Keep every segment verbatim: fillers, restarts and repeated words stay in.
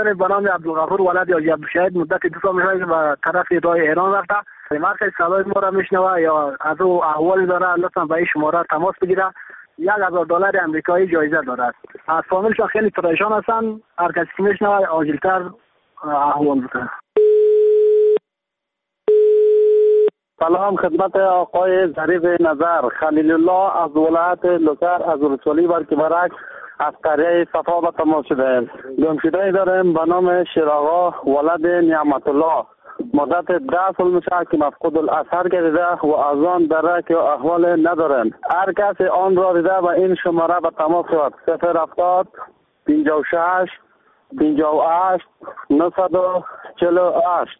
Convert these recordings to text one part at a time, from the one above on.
داریم به نام عبدالغفور ولد حاجی عبدالشهید. مدت دو سال میشه که به طرف راه ایران رفته. مرکز صدای ما را میشنوه یا از او احوال داره، لطفا به این شماره تماس بگیره. یک هزار دلار امریکایی جایزه دارد. از فامیلش خیلی پریشان هستن. هر کسی که میشنوه عاجلتر احوال بکنه. سلام خدمت آقای ظریف نظر. خلیل الله از ولایت لوکر از ولسوالی برکبرک از قریه صفا به تماس شده ایم. گمشده داریم به نام شیراغا ولد نعمت الله. مدت ده سال میشه که مفقود الاثر گردیده و از آن دره که احوال ندارن. هر کسی آن را دیده و این شماره به تماس شود. صفر هفتاد پنجاه و شش پنجاه و هشت نهصد و چهل و هشت.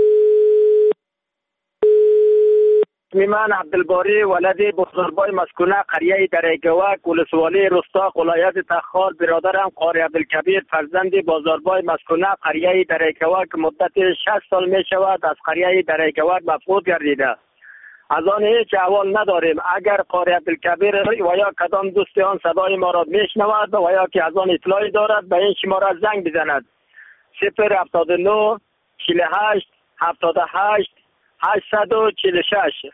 من عبدالباری ولد بزرگوار مسکونه قریه دریگوک ولسوالی رستاق ولایت تخار. برادرم قاری عبدالکبیر فرزند بازاربای مسکونه قریه دریگوک مدت شش سال می شود از قریه دریگوک مفقود گردیده. از آن هیچ احوال نداریم. اگر قاری عبدالکبیر و یا کدام دوست آن صدای ما را میشنود و یا که از آن اطلاعی دارد به این شماره زنگ بزند. صفر هفتاد و نه چهل و هشت هفتاد و هشت هشتصد و چهل و شش.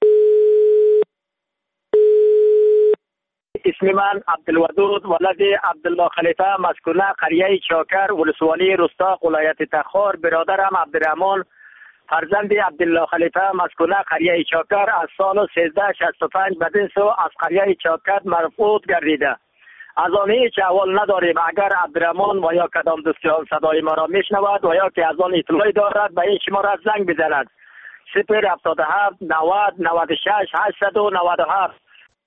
اسم من عبدالودود ولد عبدالله خلیفه مسکونه قریه چاکر ولسوالی رستاق ولایت تخار. برادرم عبدالرحمن فرزند عبدالله خلیفه مسکونه قریه چاکر از سال سیزده شصت و پنج بدین سو از قریه چاکر مفقود گردیده. از آن هیچ احوال نداریم. اگر عبدالرحمن و یا کدام دوستان صدای ما را میشنود و یا که از آن اطلاعی دارد به این شماره زنگ بزند. صفر هفتاد و هفت نود نود و شش هشتصد و نود و هفت.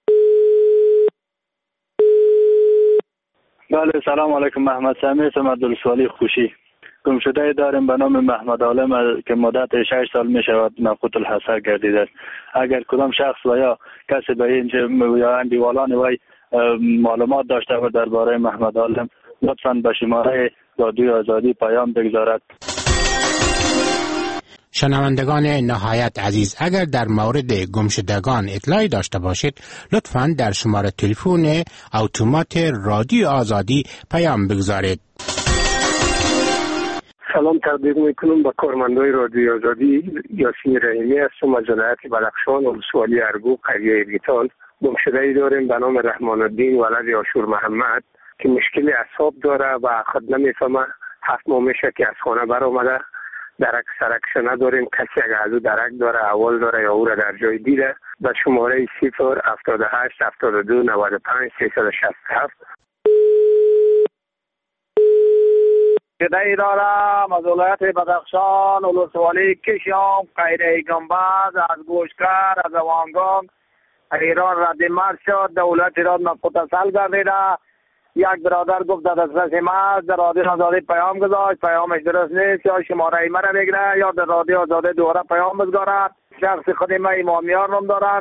بله سلام علیکم. محمد سمیع سمد ولسوالی خوشی. گمشده داریم به نام محمد عالم که مدت شش سال می شود مفقود الحصر گردیده است. اگر کدام شخص و یا کسی به اینجا یا اندیوالان وی معلومات داشته و درباره محمد عالم لطفاً به شماره رادیو آزادی پیام بگذارد. شنوندگان نهایت عزیز، اگر در مورد گمشدگان اطلاعی داشته باشید لطفاً در شماره تلفن اتومات رادیو آزادی پیام بگذارید. سلام تقدیم میکنم به کارمندای رادیو آزادی. یاسین رحیمی هستم از ولایت بدخشان ولسوالی ارگو قریه گیتان. گمشده‌ای داریم به نام رحمان الدین ولد آشور محمد که مشکل اعصاب داره و خود نمیفهمه. هفت ماه میشه که از خانه بر آمده. درک سرکش نداریم. کسی اگر از او درک داره اول داره یا او را در جای دیده به شماره صفر هفتاد و هشت هفتاد و دو نود و پنج سیصد و شصت و هفت. گمشده دارم از ولایت بدخشان ولسوالی کشم قریه گنبد از گوشکر از وانگام ایران رد مرد شد. دولت ایران مفقود الاثر گردیده. یک برادر گفت در دسترس ما در رادیو آزادی پیام گذاشت. پیامش درست نیست. یا شماره مرا بگیره یا در رادیو آزادی دوباره پیام بگذارد. شخص خود ما امامیار نام دارم.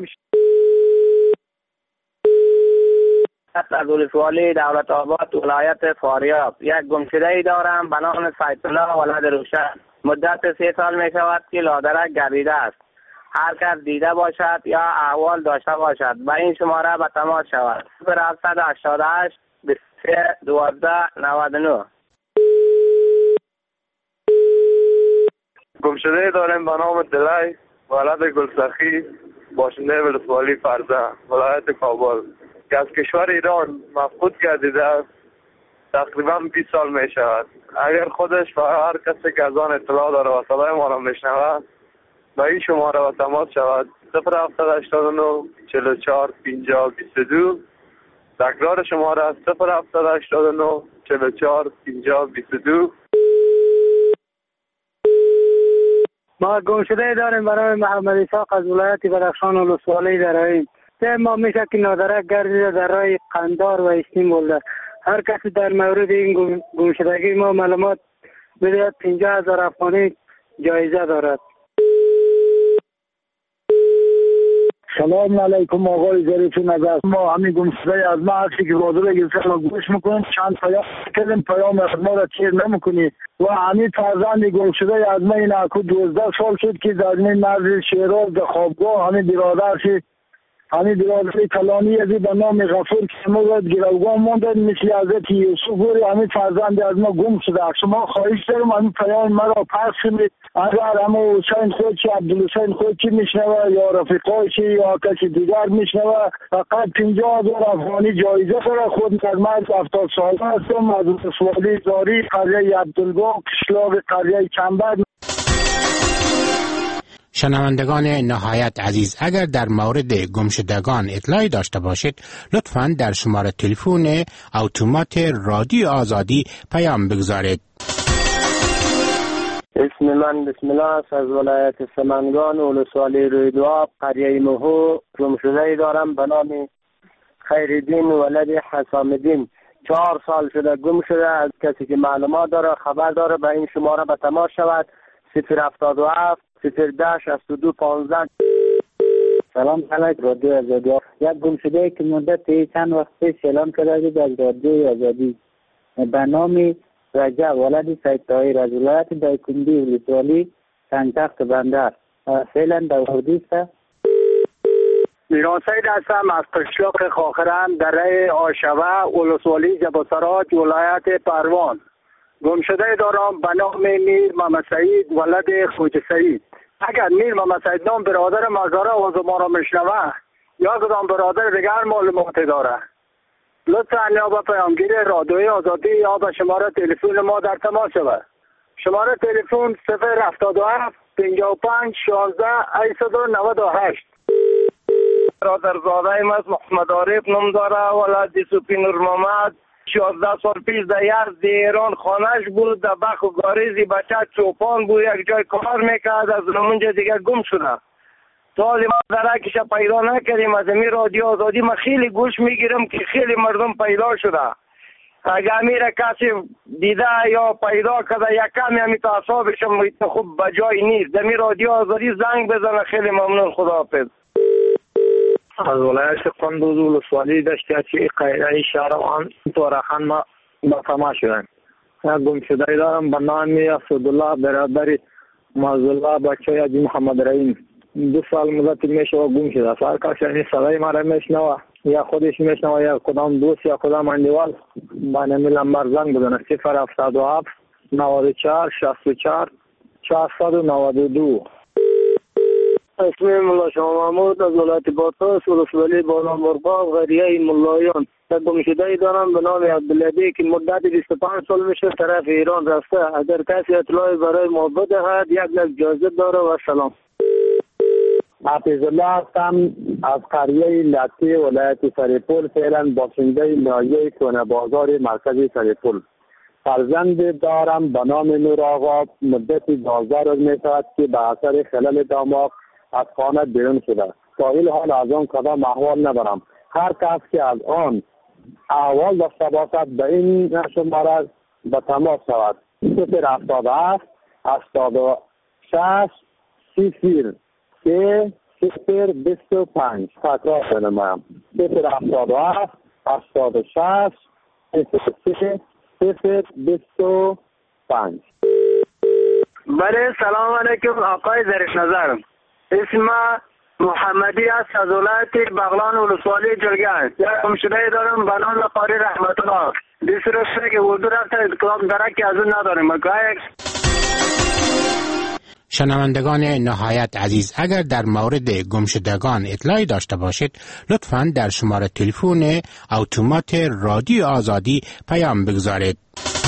از ولسوالی دولت آباد ولایت فاریاب یک گمشده دارم به نام سید الله ولد روشن. مدت سه سال می شود که لادرک گردیده است. هر کس دیده باشد یا احوال داشته باشد به این شماره به تماس شود. صفر هفتصد و هشتاد و هشت بیست و سه دوازده نود و نه. گمشده داریم به نام دلای ولد گلسخی باشنده ولسوالی فرزه ولایت کابل که از کشور ایران مفقود گردیده تقریبا بیست سال می شود. اگر خودش و هر کسی که از آن اطلاع داره و صدای ما را میشنود به این شماره و تماس شود. صفر هفتاد هشتاد و نه چهل و چهار پنجاه بیست و دو. تکرار شماره است صفر هفتاد هشتاد و نه چهل و چهار پنجاه بیست و دو. ما گمشده داریم برای محمد اسحاق از ولایت بدخشان ولسوالی داریم. سه ماه میشه که نادرک گردیده در راه قندار و اسنیم بولده. هر کسی در مورد این گمشدگی ما معلومات بدهد. پنجاه هزار افغانی جایزه دارد. سلام علیکم آقای ظریف نظر. ما همین گمشده از ما هرچی که راضی بگیرسن و گوش میکنیم. چند پیام کردیم پیام از ما را چیر نمیکنی و همین فرزند گمشده از ما این اکو دوزده سال شد که در این مرز شیراز در خوابگاه همین برادرش همین برادری کلانی ازی به نام غفور که ما باید گروگان موندن مثل حضرت یوسف بوری همین فرزند از ما گم شده. شما خواهش دارم همین پیام مرا پخش کنید. اگر همه حسین خود چی عبدالحسین خود چی میشنوه یا رفیقایشی یا کسی دیگر میشنوه فقط پنجاه هزار افغانی جایزه داره. خود از مرد هفتاد ساله هستم از ولسوالی زاری قریه عبدالباق کشلاق قریه چنبر. شنوندگان نهایت عزیز، اگر در مورد گمشدگان اطلاعی داشته باشید لطفاً در شماره تلفن اتومات رادیو آزادی پیام بگذارید. اسم من بسم الله است، از ولایت سمنگان ولسوالی رویدواب قریه مهو گمشده دارم به نام خیرالدین ولد حسامالدین. چهار سال شده گم شده. از کسی که معلومات داره خبر داره به این شماره به تماس شود. صفر هفتاد و هفت صفر ده شصت و دو پانزده. سلام علیکم رادیو آزادی. یک گمشده که مدت چند وقت پیش اعلام کرده بود از رادیو آزادی به نام رجب ولد سید طاهر از ولایت دایکنډي ولسوالی سنگتخت بندر فعلا در اردیس است. میران سید هستم از قشلاق خاخرم دره آشوه ولسوالی جباسرات ولایت پروان. گمشده دارم به نام میر محمد سعید ولد خوج سعید. اگر میر محمد سعید نام برادر مزاره آواز ما را میشنوه یا کدام برادر دیگر معلومات داره لطفا یا به پیامگیر رادیوی آزادی یا به شماره تلفن ما در تماس شود. شماره تلفن صفر هفتاد و هفت پنجاه و پنج شانزده هشتصد و نود و هشت. برادرزاده ایم از محمد عارف نام داره ولد سوپی نور محمد. شانزده سال پیش در یزد ایران خانهش بود. در بخ و گاریزی بچه چوپان بود. یک جای کار میکرد از اونجا دیگه گم شده. سال ما درکش پیدا نکردیم. از این رادیو آزادی ما خیلی گوش میگیرم که خیلی مردم پیدا شده. اگر میره کسی دیده یا پیدا کرده یک کمی همی تعصابشم خوب بجای نیست. در این رادیو آزادی زنگ بزنه. خیلی ممنون. خداحافظ. از ولایت قندوز ولسوالی دشتیاچی قیره شهروان تورخان ما با تماس شدن. یک گمشده دارم به نام اسدالله برادر معزالله بچه حاجی محمد رحیم. دو سال مدت میشه و گم شده. سر کسی صدای ما را میشنوه یا خودش میشنوه یا کدام دوست یا کدام اندیوال با نمی لمبر زنگ بزنه. صفر هفتاد و هفت نود و چهار شصت و چهار چهارصد و نود و دو. اسم ملا شما محمود از ولایت باتاس ولسوالی بالا مرغاب قریه ملایان. یک گمشده دارم به نام عبدالعدی که مدت بیست و پنج سال میشه طرف ایران رفته. اگر کسی اطلاعی برای ما بدهد یک لک جایزه داره. و سلام. حافظ الله هستم از قریه لطی ولایت سرپل. فعلا باشنده ناحیه کونه بازار مرکزی سرپل. فرزند دارم به نام نور آقا. مدت دوازده روز میشود که به اثر خلل دماغ از خانه بیرون شده. تا این حال از آن کدام احوال ندارم. هر کس که از آن احوال داشته باشد به این شماره به تماس شود. صفر هفتاد و هفت هشتاد و شش صفر سه صفر بیست و پنج. تکرار کنم. صفر هفتاد و هفت هشتاد و شش صفر سه صفر بیست و پنج. بله سلام علیکم آقای ظریف نظر. اسم محمدی است از ولایت بغلان ولسوالی جلگه. یک گمشده دارم به نام قاری رحمت الله. دیسه رسته که اردو رفته کلام درک از اون نداریم. شنوندگان نهایت عزیز، اگر در مورد گمشدگان اطلاعی داشته باشید لطفاً در شماره تلفن اتومات رادیو آزادی پیام بگذارید.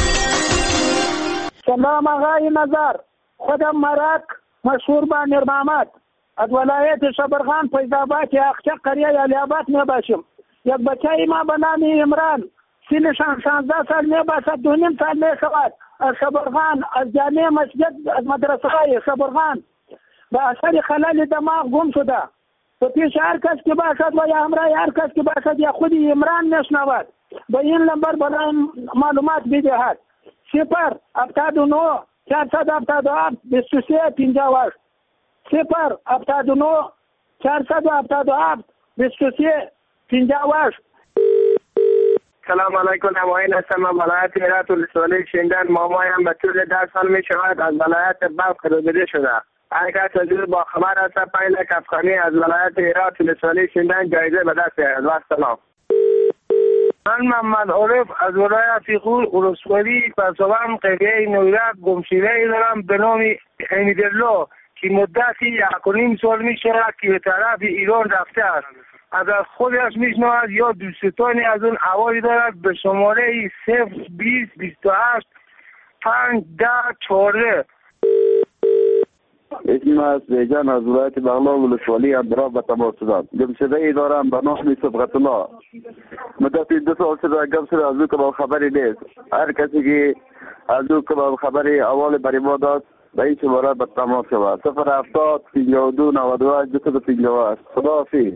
سلام آقای نظر. خودم مرک مشهور با نیر محمد از ولایت شبرغان فیض‌آباد اقچه قریه علی آباد می باشم. یک بچه ما به نام عمران سنشان شانزده سال می باشد. دو نیم سال می شود از شبرغان از جامع مسجد از مدرسه های شبرغان به اثر خلل دماغ گم شده. و پیش هر کس که باشد و یا همراه هر کس که باشد یا خود عمران میشنود به این نمبر برای معلومات بدهد. صفر هفتاد و نه چهارصد هفتاد و هفت بیست و سه پنجاه و هشت. صفر هفتاد و نه چهارصد هفتاد و هفت بیست و سه پنجاه و هشت. سلام علیکم. نماین هستم از ولایت هرات ولسوالی شندن. مامایم به طول ده سال می شود از ولایت بلخ رودلی شده. هر کس وجود با خبر است پایین کفخانی از ولایت هرات ولسوالی سیندان جایزه به دست آید. و سلام. من محمد عارف از ولایت غور ولسوالی پسوان قریه نویرک گمشده‌ای دارم به نام حمیدالله که مدتی یک و نیم سال می شود که به طرف ایران رفته است. اگر خودش میشنود یا دوستانی از اون حوالی دارد به شماره صفر بیست بیست و هشت پنج ده چهارده. اسم از بیجان از ولایت بغلان ولسوالی اندراب به تماس داد. گمشده ای دارم به نام صبغت الله. مدتی دو سال شده گم شده از او کباب خبری نیست. هر کسی که از او کباب خبری اول بری ما داد به این شماره به تماس شود. صفر هفتاد پنجاه و دو نود و هشت دو پنجاه و هشت. خداحافظ.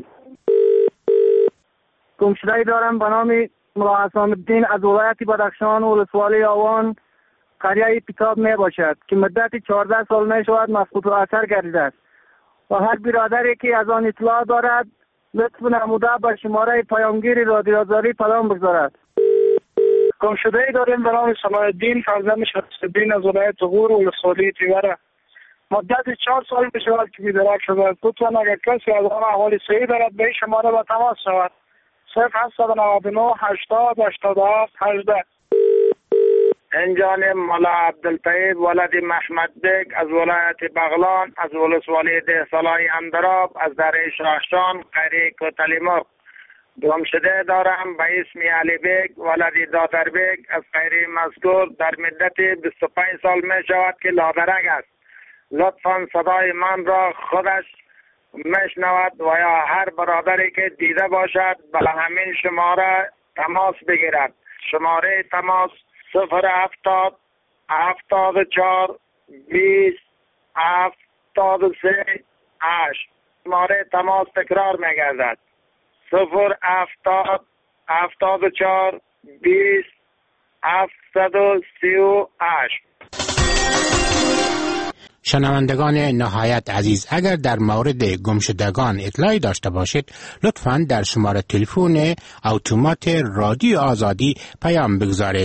گمشده ای دارم به نام ملا حسام الدین از ولایت بدخشان ولسوالی آوان قریه پیتاب می باشد که مدت چهارده سال می شود مسقوط اثر گردیده است و هر برادری که از آن اطلاع دارد لطف نموده به شماره پیامگیر رادیو آزادی پیام بگذارد. گمشده ای داریم به نام صلاح الدین فرزند شمس الدین از ولایت غور ولسوالی تیوره. مدت چهار سال می شود که بیدرک شده. لطفا اگر کسی از آن احوال صحیح دارد به این شماره به تماس شود. صفر هفتصد و نود و نه هشتاد هشتاد و هفت هجده. انجان مولا عبدالطیب ولد محمد بگ از ولایت بغلان از ولسوالی ده سالای اندراب از دره شاهشان قریه کوتلیمرغ. گمشده دارم به اسم علی بگ ولد دادر بگ از قریه مذکور در مدت بیست و پنج سال می شود که لادرک است. لطفا صدای من را خودش مشنود و یا هر برادری که دیده باشد به همین شماره تماس بگیرد. شماره تماس صفر هفتاد هفتاد و چهار بیست هفتاد و سه هشت. شماره تماس تکرار میگردد. صفر هفتاد هفتاد و چهار بیست هفتصد و سی و هشت. شنوندگان نهایت عزیز، اگر در مورد گمشدگان اطلاعی داشته باشید لطفاً در شماره تلفن اتومات رادیو آزادی پیام بگذارید.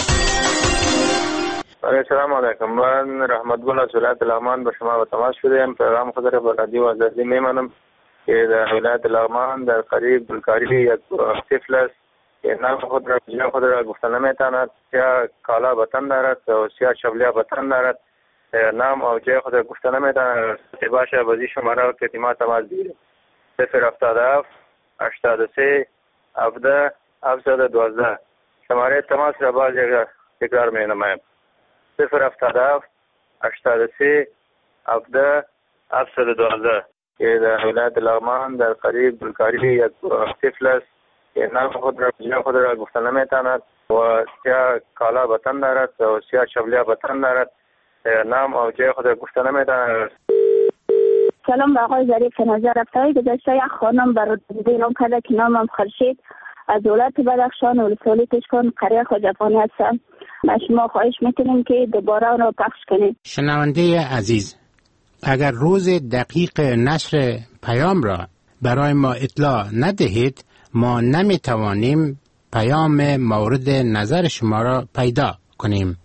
السلام علیکم. من رحمت گل از ولایت لغمان به شما به تماس شدم. پیغام خود را به رادیو آزادی میمانم که در ولایت لغمان در قریب بلکاری یک طفل است که نام خود را جناب خود را گفتن نمیتواند. سیاه کالا به تن دارد و سیاه شبلیه به تن دارد. نام او جای خود را گفتن نمیتواند. باشه بازی شماره که ما تماس بگیریم. صفر هفتاد و هفت هشتاد و سه هفده هفتصد و دوازده. شماره تماس را باز تکرار می نمایم. صفر هفتاد و هفت هشتاد و سه هفده هفتصد و دوازده که در ولایت لغمان در قریب بلکاری یک طفل است که نام خود را جناب خود را گفتن نمیتواند و سیاه کالا به تن دارد و سیاه شبلیه به تن دارد. نام او جای خود را گفتن نمیتواند. سلام به آقای ظریف نظر رفتاری گذشته یک خانم بر اعلام کرده که نامم خورشید از ولایت بدخشان ولسوالی تشکان قریه خواجه‌فانی هستم. ما شما خواهش میکنیم که دوباره اون رو پخش کنیم. شنونده عزیز، اگر روز دقیق نشر پیام را برای ما اطلاع ندهید ما نمیتوانیم پیام مورد نظر شما را پیدا کنیم.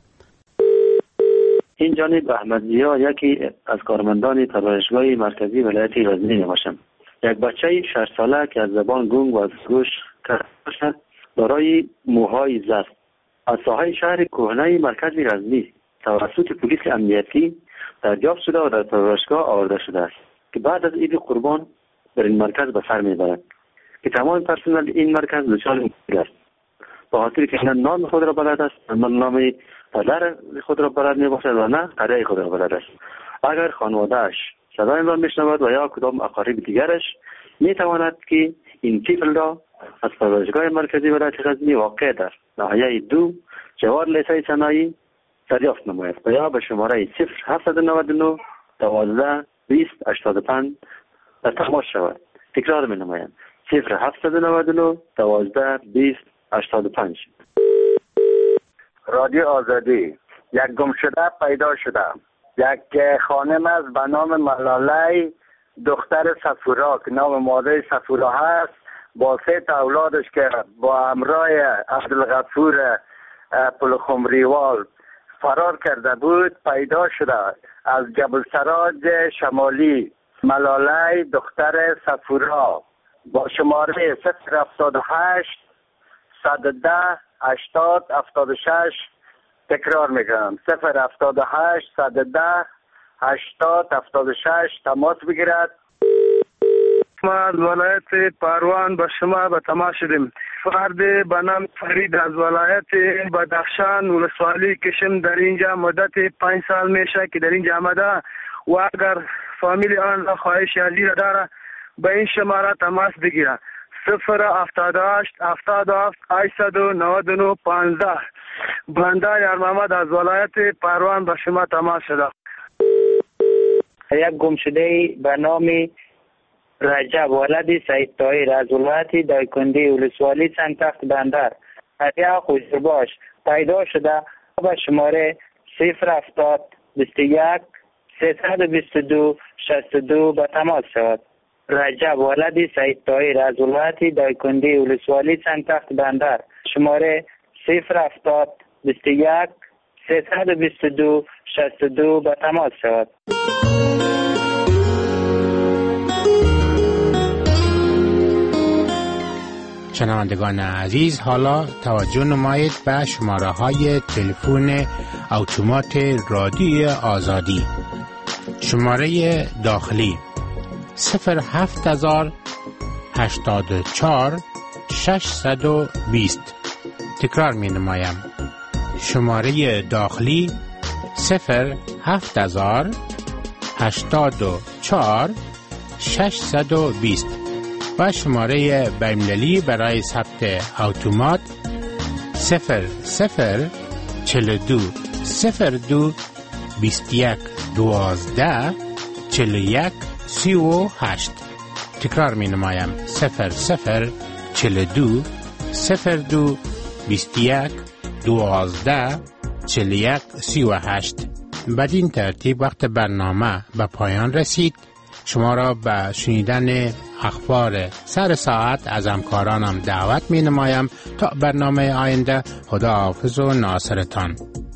این جانب احمد ضیا یکی از کارمندان پرورشگاه مرکزی ولایت غزنی میباشم. یک بچه شش ساله که از زبان گنگ و از گوش کر باشد دارای موهای زرد از ساحه شهر کهنه مرکز غزنی توسط پلیس امنیتی دریافت شده و در پرورشگاه آورده شده است که بعد از عید قربان در این مرکز به سر میبرد که تمام پرسنل این مرکز دچار مشکل است به خاطر که نه نام خود را بلد است نه نام پدر خود را بلد میباشد و نه قریه خود را بلد است. اگر خانواده‌اش صدای را میشنود و یا کدام اقارب دیگرش میتواند که این طفل را از پرورشگاه مرکزی ولایت غزنی واقع در ناحیه دو جوار لیسه صنایع دریافت نماید و یا به شماره صفر هفتصد و نود و نه دوازده بیست هشتاد و پنج در تماس شود. تکرار می نمایم صفر هفتصد و نود و نه دوازده بیست هشتاد و پنج. رادیو آزادی. یک گمشده پیدا شده. یک خانم است به نام ملاله دختر صفورا که نام مادر صفورا هست با سه تا اولادش که با همراه عبدالغفور پلخمریوال فرار کرده بود پیدا شده از جبل سراج شمالی ملاله دختر صفورا با شماره صفر هفتاد و هشت صد و ده هشتاد هفتاد و شش. تکرار میکنم صفر هفتاد و هشت صد و ده هشتاد هفتاد و شش تماس بگیرد. ما از ولایت پروان به شما به تماس شدیم. فرد به نام فرید از ولایت بدخشان ولسوالی کشم در اینجا مدت پنج سال میشه که در اینجا آمده و اگر فامیل آن را خواهش عزیز داره به این شماره تماس بگیره صفر هفتاد و هشت هفتاد و هفت هشتصد و نود و نه پانزده. بنده یار محمد از ولایت پروان به شما تماس شده. یک گمشده به نام رجب ولد سید طاهر از ولایت دایکنده ولسوالی سنگتخت بندر قریه خوشرباش پیدا شده به شماره صفر هفتاد بیست و یک سیصد و بیست و دو شصت و دو به تماس شود. رجب ولد سید طاهر از ولایت دایکنده ولسوالی سنگتخت بندر شماره صفر هفتاد بیست و یک سیصد و بیست و دو شصت و دو به تماس شود. شنوندگان عزیز، حالا توجه نمایید به شماره های تلفن اتومات رادیو آزادی. شماره داخلی صفر هفت هزار هشتاد و چهار ششصد و بیست. تکرار می نمایم. شماره داخلی صفر هفت هزار هشتاد و چهار ششصد و بیست و شماره بین‌المللی برای ثبت اتومات صفر صفر چهل و دو صفر دو بیست و یک دوازده چهل و یک سی و هشت. تکرار می نمایم صفر صفر چهل و دو صفر دو بیست و یک دوازده چهل و یک سی و هشت. بدین ترتیب وقت برنامه به پایان رسید. شما را به شنیدن اخبار سر ساعت از همکارانم دعوت می نمایم تا برنامه آینده. خدا حافظ و ناصرتان.